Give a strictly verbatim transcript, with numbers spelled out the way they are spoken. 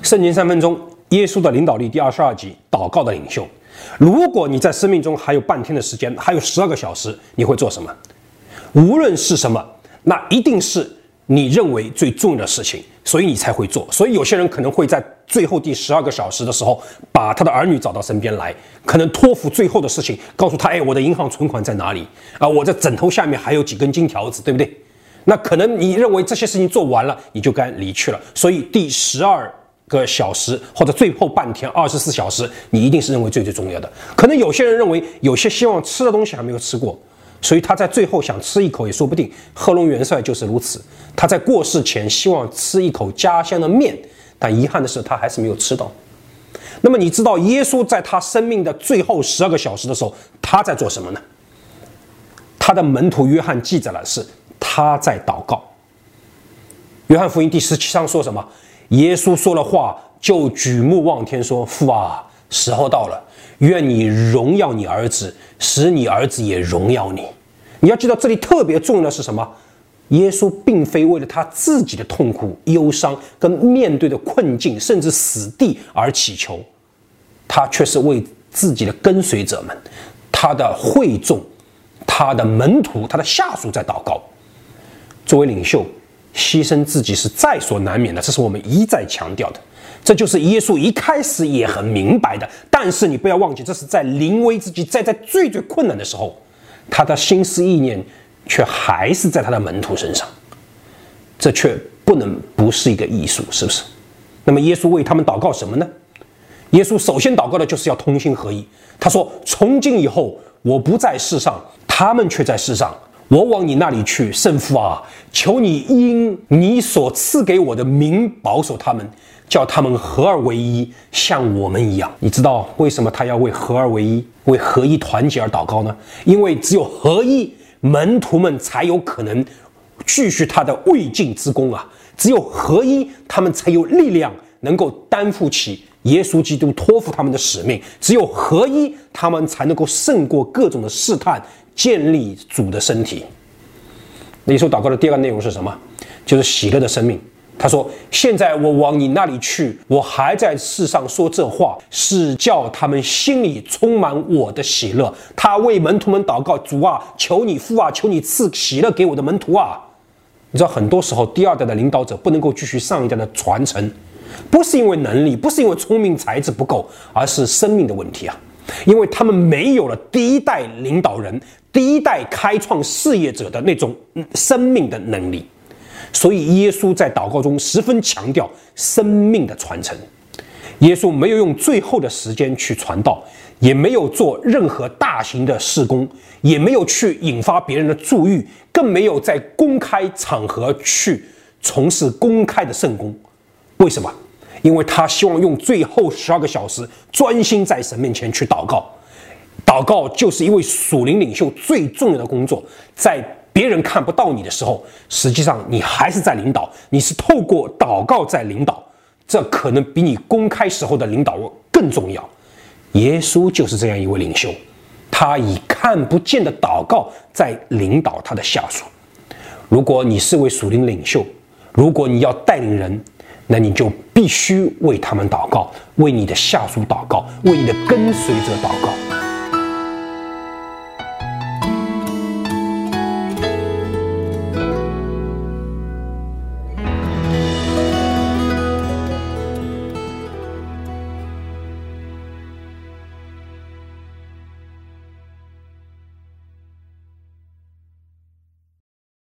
圣经三分钟，耶稣的领导力第二十二集，祷告的领袖。如果你在生命中还有半天的时间，还有十二个小时，你会做什么？无论是什么，那一定是你认为最重要的事情，所以你才会做。所以有些人可能会在最后第十二个小时的时候，把他的儿女找到身边来，可能托付最后的事情，告诉他：哎，我的银行存款在哪里？啊，我在枕头下面还有几根金条子，对不对？那可能你认为这些事情做完了，你就该离去了。所以第十二个小时或者最后半天二十四小时，你一定是认为最最重要的。可能有些人认为有些希望吃的东西还没有吃过，所以他在最后想吃一口也说不定。贺龙元帅就是如此，他在过世前希望吃一口家乡的面，但遗憾的是他还是没有吃到。那么你知道耶稣在他生命的最后十二个小时的时候，他在做什么呢？他的门徒约翰记载了是他在祷告。约翰福音第十七章说什么？耶稣说了话，就举目望天说：父啊，时候到了，愿你荣耀你儿子，使你儿子也荣耀你。你要记得这里特别重要的是什么？耶稣并非为了他自己的痛苦、忧伤跟面对的困境甚至死地而祈求，他却是为自己的跟随者们、他的会众、他的门徒、他的下属在祷告。作为领袖，牺牲自己是在所难免的，这是我们一再强调的。这就是耶稣一开始也很明白的。但是你不要忘记，这是在临危之际，在在最最困难的时候，他的心思意念却还是在他的门徒身上。这却不能不是一个艺术，是不是？那么耶稣为他们祷告什么呢？耶稣首先祷告的就是要同心合一。他说：从今以后，我不在世上，他们却在世上。我往你那里去，圣父啊，求你因你所赐给我的名保守他们，叫他们合而为一，像我们一样。你知道为什么他要为合而为一、为合一团结而祷告呢？因为只有合一，门徒们才有可能继续他的未尽之功啊！只有合一，他们才有力量能够担负起耶稣基督托付他们的使命。只有合一，他们才能够胜过各种的试探，建立主的身体。耶稣祷告的第二个内容是什么？就是喜乐的生命。他说：现在我往你那里去，我还在世上说这话，是叫他们心里充满我的喜乐。他为门徒们祷告：主啊，求你父啊，求你赐喜乐给我的门徒啊。你知道很多时候第二代的领导者不能够继续上一代的传承，不是因为能力，不是因为聪明才智不够，而是生命的问题啊。因为他们没有了第一代领导人、第一代开创事业者的那种生命的能力，所以耶稣在祷告中十分强调生命的传承。耶稣没有用最后的时间去传道，也没有做任何大型的事工，也没有去引发别人的注意，更没有在公开场合去从事公开的圣工。为什么？因为他希望用最后十二个小时专心在神面前去祷告。祷告就是一位属灵领袖最重要的工作。在别人看不到你的时候，实际上你还是在领导，你是透过祷告在领导，这可能比你公开时候的领导更重要。耶稣就是这样一位领袖，他以看不见的祷告在领导他的下属。如果你是位属灵领袖，如果你要带领人，那你就必须为他们祷告，为你的下属祷告，为你的跟随者祷告。